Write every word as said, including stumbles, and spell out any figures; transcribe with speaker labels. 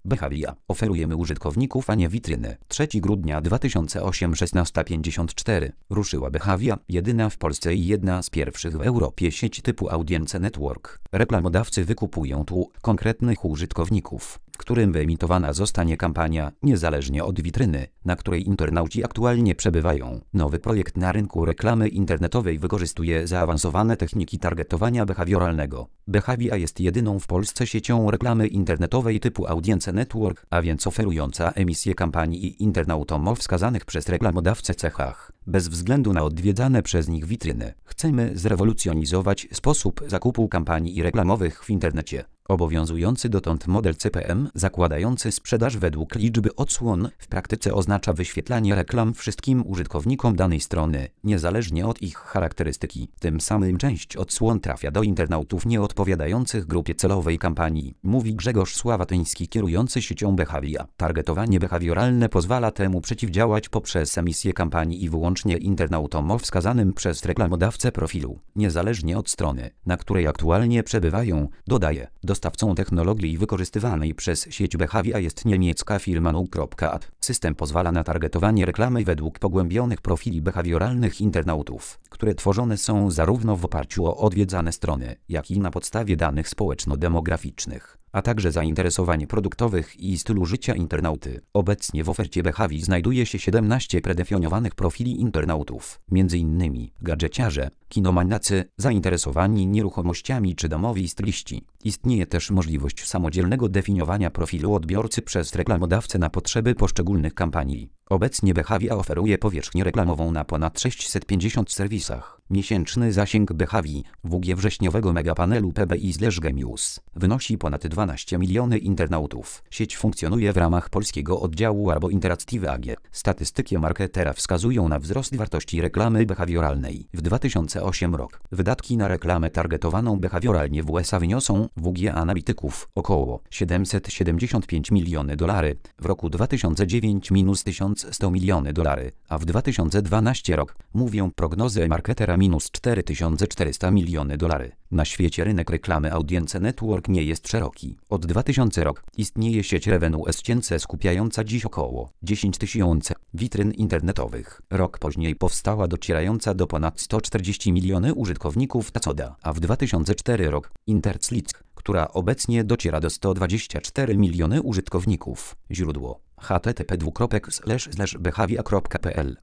Speaker 1: Behavia. Oferujemy użytkowników, a nie witryny. trzeciego grudnia dwa tysiące ósmego, szesnasta pięćdziesiąt cztery. Ruszyła Behavia, jedyna w Polsce i jedna z pierwszych w Europie sieć typu Audience Network. Reklamodawcy wykupują tu konkretnych użytkowników, którym wyemitowana zostanie kampania, niezależnie od witryny, na której internauci aktualnie przebywają. Nowy projekt na rynku reklamy internetowej wykorzystuje zaawansowane techniki targetowania behawioralnego. Behavia jest jedyną w Polsce siecią reklamy internetowej typu Audience Network, a więc oferująca emisję kampanii i internautom o wskazanych przez reklamodawcę cechach, bez względu na odwiedzane przez nich witryny. Chcemy zrewolucjonizować sposób zakupu kampanii i reklamowych w internecie. Obowiązujący dotąd model C P M, zakładający sprzedaż według liczby odsłon, w praktyce oznacza wyświetlanie reklam wszystkim użytkownikom danej strony, niezależnie od ich charakterystyki. Tym samym część odsłon trafia do internautów nieodpowiadających grupie celowej kampanii, mówi Grzegorz Sławatyński, kierujący siecią Behavia. Targetowanie behawioralne pozwala temu przeciwdziałać poprzez emisję kampanii i wyłącznie internautom o wskazanym przez reklamodawcę profilu, niezależnie od strony, na której aktualnie przebywają, dodaje. Dostawcą technologii wykorzystywanej przez sieć Behavia jest niemiecka firma Nu.ad. System pozwala na targetowanie reklamy według pogłębionych profili behawioralnych internautów, które tworzone są zarówno w oparciu o odwiedzane strony, jak i na podstawie danych społeczno-demograficznych, a także zainteresowań produktowych i stylu życia internauty. Obecnie w ofercie Behavii znajduje się siedemnaście predefiniowanych profili internautów, między innymi gadżeciarze, kinomaniacy, zainteresowani nieruchomościami czy domowi styliści. Istnieje też możliwość samodzielnego definiowania profilu odbiorcy przez reklamodawcę na potrzeby poszczególnych kampanii. Obecnie Behavia oferuje powierzchnię reklamową na ponad sześćset pięćdziesięciu serwisach. Miesięczny zasięg Behavii, W G wrześniowego megapanelu P B I/Gemius, wynosi ponad dwanaście milionów internautów. Sieć funkcjonuje w ramach polskiego oddziału albo Interactive A G. Statystyki marketera wskazują na wzrost wartości reklamy behawioralnej. W dwa tysiące ósmym rok wydatki na reklamę targetowaną behawioralnie w U S A wyniosą, W G analityków, około siedemset siedemdziesiąt pięć milionów dolarów, w roku dwa tysiące dziewiątym minus tysiąc sto milionów dolarów, a w dwa tysiące dwunastym rok, mówią prognozy marketera, minus cztery tysiące czterysta milionów dolarów. Na świecie rynek reklamy Audience Network nie jest szeroki. Od dwa tysiące rok istnieje sieć Revenue Agency skupiająca dziś około dziesięć tysięcy witryn internetowych. Rok później powstała docierająca do ponad sto czterdzieści milionów użytkowników Tacoda, a w dwa tysiące czwartym rok Interslick, która obecnie dociera do sto dwadzieścia cztery milionów użytkowników. Źródło: h t t p dwukropek slash slash behavia kropka p l